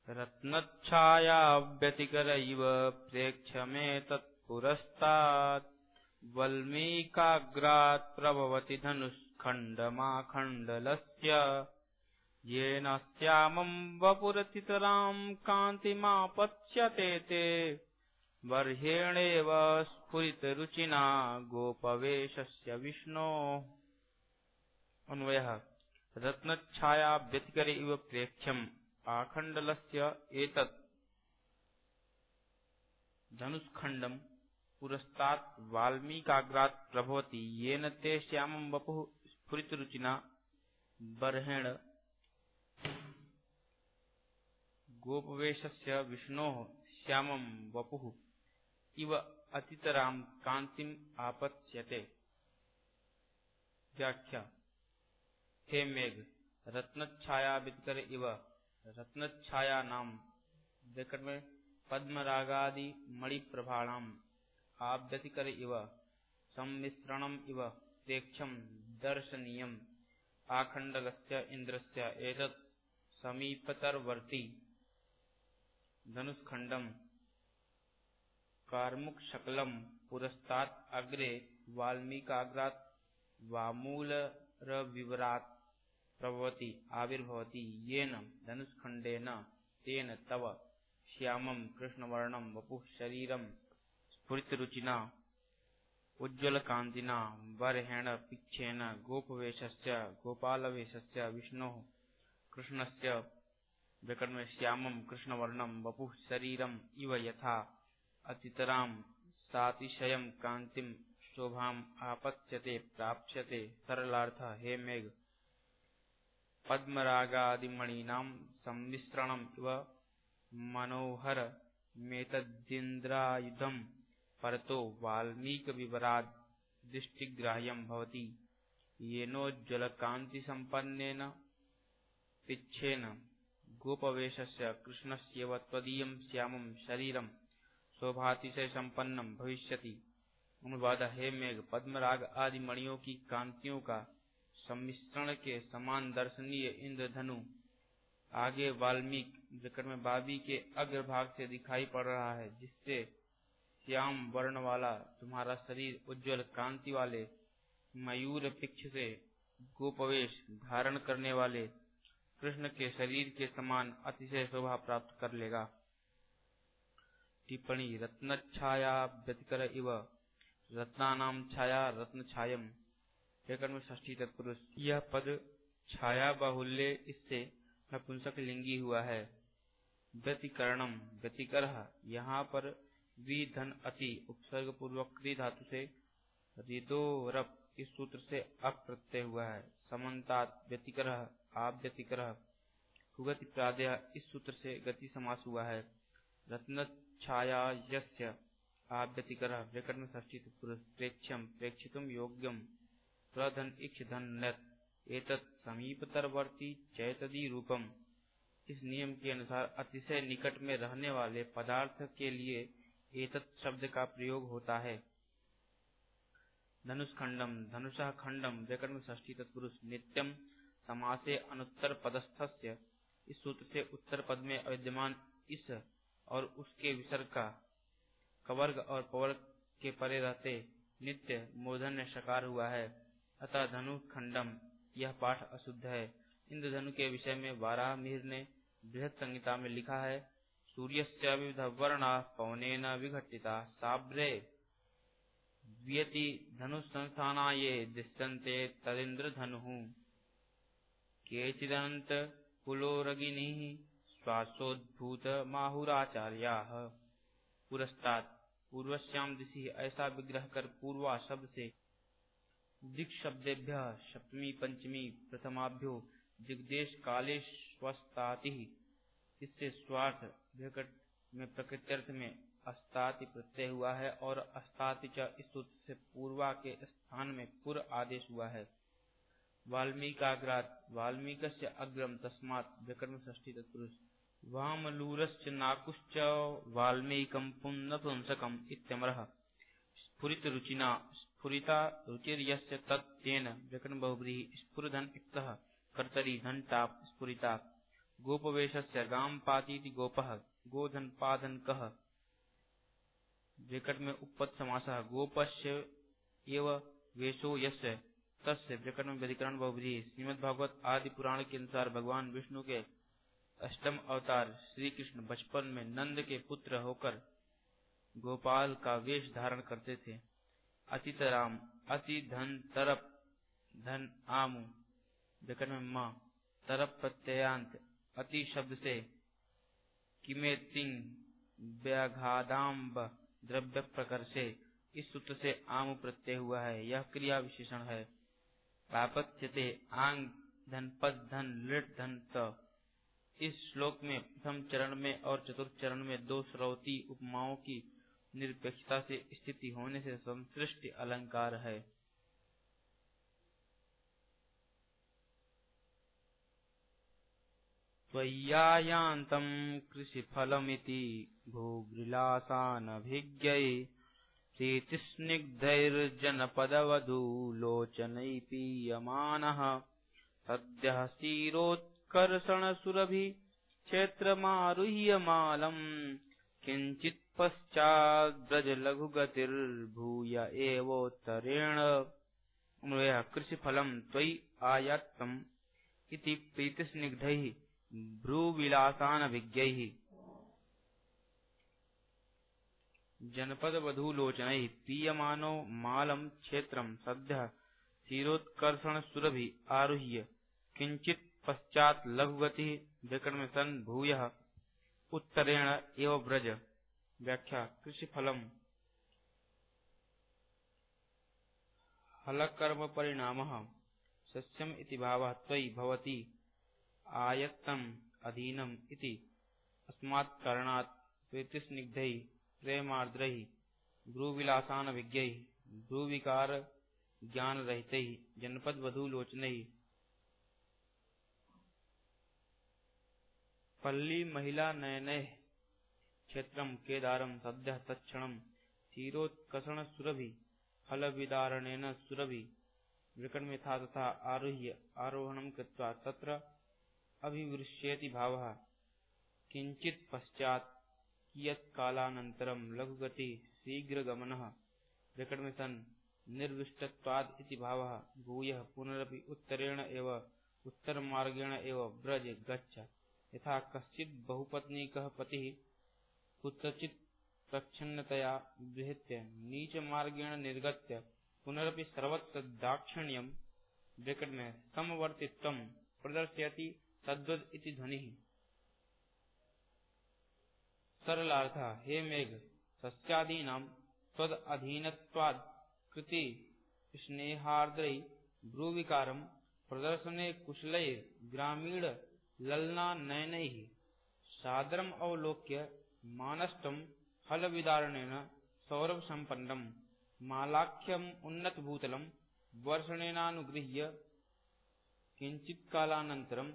रत्नच्छाया व्यतिकर इव प्रेक्ष्यमेतत्पुरस्तात् वल्मीकाग्रात् प्रभवति धनुष्खण्डमाखण्डलस्य येन श्यामं वपुरतितरां कान्तिमापत्स्यते ते बर्हेणेव स्फुरितरुचिना गोपवेशस्य विष्णोः। अन्वयः रत्नच्छाया व्यतिकर इव प्रेक्ष्यम् आखण्डलस्य एतत् धनुष्खण्डं पुरस्तात् वाल्मीकाग्रात् प्रभवति येन ते श्यामं वपुः स्फुरितरुचिना बर्हेण गोपवेशस्य विष्णोः श्यामं वपुः इव अतितरां कान्तिम् आपत्स्यते। व्याख्या। हे मेघ, रत्नच्छाया व्यतिकर इव, रत्नच्छाया नाम ब्रैकेट में पद्मरागादि मणिप्रभाणाम आप व्यतिकर इव सम्मिश्रणम इव प्रेक्ष्यम दर्शनीयम आखण्डलस्य इंद्रस्य एतत् समीपतरवर्ती धनुष्खण्डं कार्मुकशकलं पुरस्तात् अग्रे वाल्मीकाग्रात् वामूलरविवरात् प्रभवति आविर्भवति येन धनुष्खण्डेन तेन तव श्यामं कृष्णवर्णं वपुः शरीरं स्फुरितरुचिना उज्ज्वलकान्तिना बर्हेण पिच्छेन गोपवेशस्य गोपालवेशस्य विष्णोः कृष्णस्य ब्रैकेट में श्यामं कृष्णवर्णं वपुः शरीरम् इव यथा अतितरां सातिशयं कान्तिं शोभाम् आपत्स्यते प्राप्स्यते। सरलार्थ। हे मेघ, पद्मरागादिमणीनां सम्मिश्रणम् इव मनोहरमेतदिन्द्रायुधं परतो वाल्मीकविवराद् दृष्टिग्राह्यं भवति येनोज्ज्वलकान्तिसम्पन्नेन पिच्छेन गोपवेशस्य कृष्णस्यैव त्वदीयं श्यामं शरीरं शोभातिशयसम्पन्नं भविष्यति। अनुवाद। हे मेघ, पद्मराग आदि मणियों की कांतियों का सम्मिश्रण के समान दर्शनीय इंद्रधनु आगे वाल्मीकि ब्रैकेट में बाबी के अग्रभाग से दिखाई पड़ रहा है, जिससे श्याम वर्ण वाला तुम्हारा शरीर उज्ज्वल कांति वाले मयूर पिच्छ से गोपवेश धारण करने वाले कृष्ण के शरीर के समान अतिशय शोभा प्राप्त कर लेगा। टिप्पणी। रत्नच्छाया व्यतिकर इव, रत्नानां छाया रत्नछायम, ब्रैकेट में षष्ठी तत्पुरुष। यह पद छाया बाहुल्य इससे नपुंसक लिंगी हुआ है। व्यतिकरणम व्यतिकरः, यहाँ पर वि धन अति उपसर्ग पूर्वक क्री धातु से रिदोरप इस सूत्र से अप प्रत्यय हुआ है। समन्तात व्यतिकरः आप व्यतिकरः, कुगति प्रादेय इस सूत्र से गति समास हुआ है। रत्नच्छाया यस्य आप व्यतिकरः, ब्रैकेट में षष्ठी तत्पुरुष। प्रेक्ष्यम प्रेक्षितुम योग्यम प्रधन इक्ष धन नत एतत् समीपतरवर्ती चैतदी रूपम। इस नियम के अनुसार अतिशय निकट में रहने वाले पदार्थ के लिए एतत् शब्द का प्रयोग होता है। धनुष्खण्डम धनुषः खण्डम, ब्रैकेट में षष्ठी तत्पुरुष। नित्यम समासे अनुत्तर पदस्थस्य, इस सूत्र से उत्तर पद में अविद्यमान इस और उसके विसर्ग का कवर्ग और पवर्ग के परे रहते नित्य मूर्धन्य शकार हुआ है। अतः धनुखण्डम यह पाठ अशुद्ध है। इंद्रधनु के विषय में वाराहमिहिर ने बृहत् संहिता में लिखा है, सूर्यस्य विविध वर्णा पवनेन विघटिता साब्रे व्यति धनुसंस्थाना ये दृश्यन्ते तदिन्द्रधनुः केचिदनंत कुलोरगिनिः श्वासोद्भूत माहुराचार्याः। पुरस्तात् पूर्वश्याम दिशि ऐसा विग्रह कर पूर्वा शब्द से दिक्शब्देभ्यः सप्तमी पंचमी प्रथमाभ्यो दिग्देश काले स्वस्ताति, इससे स्वार्थ ब्रैकेट में प्रकृत्यर्थ में अस्ताति प्रत्यय हुआ है और अस्ताति च इस सूत्र से पूर्वा के स्थान में पुर आदेश हुआ है। वाल्मीकाग्रात् वाल्मीकस्य अग्रम तस्मात्, ब्रैकेट में षष्ठी तत्पुरुष। वामलूरश्च नाकुश्च वाल्मीकं पुंनपुंसकम् इत्यमरः। स्फुरित रुचिना स्फुरिता रुचिर्यस्य तत् तेन, ब्रैकेट में बहुब्रीहि। स्फुरधन इक्तः कर्तरी धन टाप स्फुरिता गोपवेशस्य गाम पातीति गोपः गोधन पादनकः ब्रैकेट में उपपद समासः गोपस्य एव वेशो यस्य तस्य ब्रैकेट में व्यधिकरण बहुब्रीहि। श्रीमद् भागवत आदि पुराण के अनुसार भगवान विष्णु के अष्टम अवतार श्री कृष्ण बचपन में नंद के पुत्र होकर गोपाल का वेश धारण करते थे। अतित राम अति धन तरप धन आमु ब्रैकेट में मां तरप प्रत्ययांत अति शब्द से किमेतिंग व्याघादाम्ब द्रव्य प्रकर से इस सूत्र से आमु प्रत्यय हुआ है। यह क्रिया विशेषण है। प्रापत्यते आंग धन पद धन लृट धन त। इस श्लोक में प्रथम चरण में और चतुर्थ चरण में दो श्रौती उपमाओं की निरपेक्षता से स्थिति होने से संसृष्टि अलंकार है। त्वय्यायान्तं कृषिफलमिति भूविलासानभिज्ञै प्रीतिस्निग्धैर्जनपदवधूलोचनैः पीयमानः सद्यः क्षीरोत्कर्षणसुरभि क्षेत्रमारुह्य मालम् किञ्चित् पश्चाद्व्रजलघुगतिर्भूय एवोत्तरेण। अन्वयः कृषिफलं त्वयि आयातम् इति प्रीतिस्निग्धैः भ्रूविलासानभिज्ञैः जनपदवधूलोचनैः पीयमानो मालं क्षेत्रं सद्यः क्षीरोत्कर्षणसुरभि आरुह्य किंचित् पश्चात् लघुगतिः ब्रैकेट में सन् भूयः उत्तरेण एव व्रज। व्याख्या कृषिफलम् हलकर्म परिणामः सस्यम् इति भावः त्वयि भवति आयत्तम् अधीनम् इति अस्मात् कारणात् प्रीतिस्निग्धैः प्रेमार्द्रैः भ्रूविलासानभिज्ञैः भ्रूविकार ज्ञानरहितैः जनपदवधूलोचनैः पल्ली महिला नयनैः क्षेत्रं केदारं सद्यः तत्क्षणं क्षीरोत्कर्षणसुरभि फलविदारणेन सुरभि ब्रैकेट में था तथा आरुह्य आरोहणं कृत्वा तत्र अभिवृष्येति भावः किंचित् पश्चात् कियत् कालानन्तरं लघुगति शीघ्रगमनः ब्रैकेट में सन् निर्विष्टत्वाद् इति भावः भूयः पुनरपि उत्तरेण एव उत्तरमार्गेण एव व्रज गच्छ। यथा कश्चित् बहुपत्नीकः पतिः कुत्रचित् प्रच्छन्नतया विहत्य नीचमार्गेण निर्गत्य पुनरपि सर्वत्र दाक्षिण्यं ब्रैकेट में समवर्तित्वं प्रदर्शयति तद्वद् इति ध्वनिः। सरलार्थः हे मेघ सस्यादीनां त्वदधीनत्वाद् कृति स्नेहार्द्रैः भ्रूविकारं प्रदर्शने कुशलैः ग्रामीण ललना नयनैः सादरम् अवलोक्य मानष्टं फलविदारणेन सौरभ संपन्नं मालाख्यम् उन्नतभूतलं वर्षणेनानुगृह्य किंचित्कालानन्तरं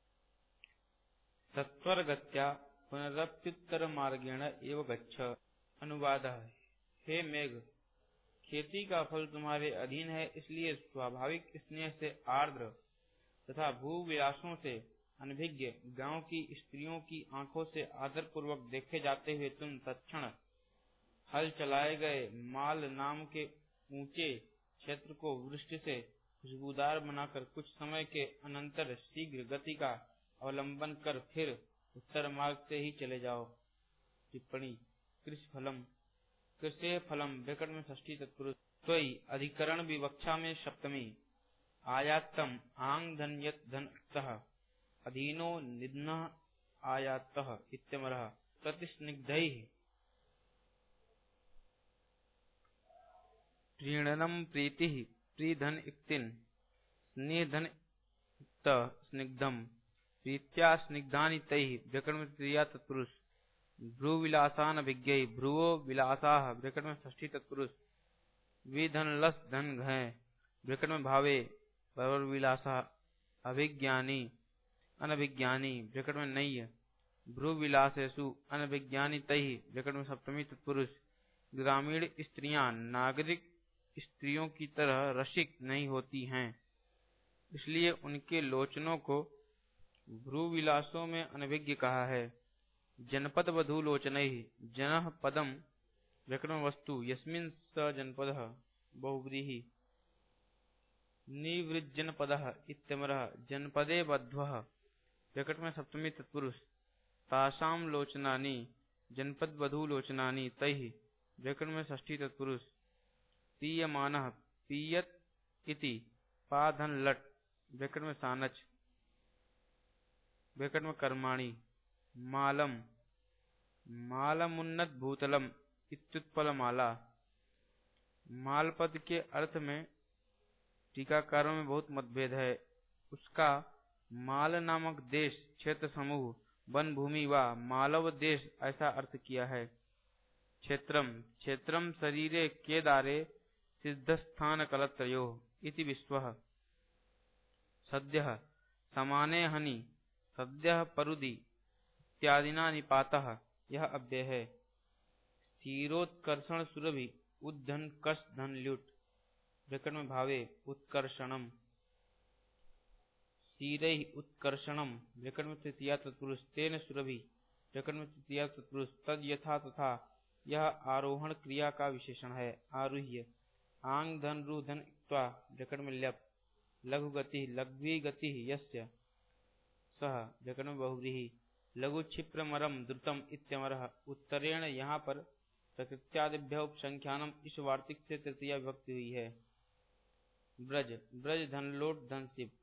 सत्वरगत्या पुनरप्युत्तरमार्गेण एव गच्छ। अनुवादः हे मेघ खेती का फल तुम्हारे अधीन है, इसलिए स्वाभाविक स्नेह से आर्द्र तथा भूविलासों से अनभिज्ञ गांव की स्त्रियों की आंखों से आदर पूर्वक देखे जाते हुए तुम तत्क्षण हल चलाए गए माल नाम के ऊंचे क्षेत्र को वृष्टि से खुशबूदार बनाकर कुछ समय के अनंतर शीघ्र गति का अवलंबन कर फिर उत्तर मार्ग से ही चले जाओ। टिप्पणी कृषिफलम कृषे फलम ब्रैकेट में षष्ठी तत्पुरुष त्वयि अधिकरण विवक्षा में सप्तमी आयातम आंग धन यत् धनतः अधीनो निधनः आयातः इत्यमरः प्रतिस्निग्धैः प्रीणनम प्रीतिः प्रीधन इक्तिन स्नेहधन स्निग्धम प्रीत्या स्निग्धानि तैः ब्रैकेट में तृतीया तत्पुरुष भ्रूविलासानभिज्ञैः भ्रुवो विलासाः ब्रैकेट में षष्ठी तत्पुरुष विधन लस धन घय ब्रैकेट में भावे विलासा अभिज्ञानी अनभिज्ञानी ब्रैकेट में नय्य भ्रूविलासेषु अनभिज्ञानी तैः ब्रैकेट में सप्तमी तत्पुरुष ग्रामीण स्त्रियां नागरिक स्त्रियों की तरह रसिक नहीं होती हैं, इसलिए उनके लोचनों को भ्रूविलासों में अनभिज्ञ कहा है। जनपद वधूलोचनैः जनः पदम व्याकरण वस्तु यस्मिन् स जनपदः बहुव्रीहि निवृज्जनपदः इत्यमरः जनपदे बध्वः व्याकरण में सप्तमी तत्पुरुष तासां लोचनानि जनपद वधूलोचनानि तैः व्याकरण में षष्ठी तत्पुरुष पीयमानः पीयत इति पाधन लट व्याकरण में सानच व्याकरण में कर्माणि मालम मालमुन्नत भूतलम इत्युत्पल माला। माल पद के अर्थ में टीकाकारों में बहुत मतभेद है। उसका माल नामक देश क्षेत्र समूह वन भूमि व मालव देश ऐसा अर्थ किया है। क्षेत्रम क्षेत्रम शरीरे केदारे सिद्धस्थान कलत्रयोः इति विश्वः। सद्यः समाने हनि सद्यः परुदि इत्यादिना निपातः यह अव्यय है। क्षीरोत्कर्षण सुरभि उद्धन कष धन ल्युट व्याकरण में भावे उत्कर्षणम क्षीरैः उत्कर्षणम व्याकरण में तृतीया तत्पुरुष तेन सुरभि व्याकरण में तृतीया तत्पुरुष तद यथा तथा यह आरोहण क्रिया का विशेषण है। आरुह्य आंग धन रु धन इक्त्वा व्याकरण में ल्यप लघु गति लघ्वी गति यस्य सह व्याकरण में बहुव्रीहि लघु क्षिप्र मरम द्रुतम इत्यमरः। उत्तरेण यहाँ पर प्रकृत्यादिभ्य उपसंख्यानम इस वार्तिक से तृतीया विभक्ति हुई है। ब्रज ब्रज धन लोट धन शिव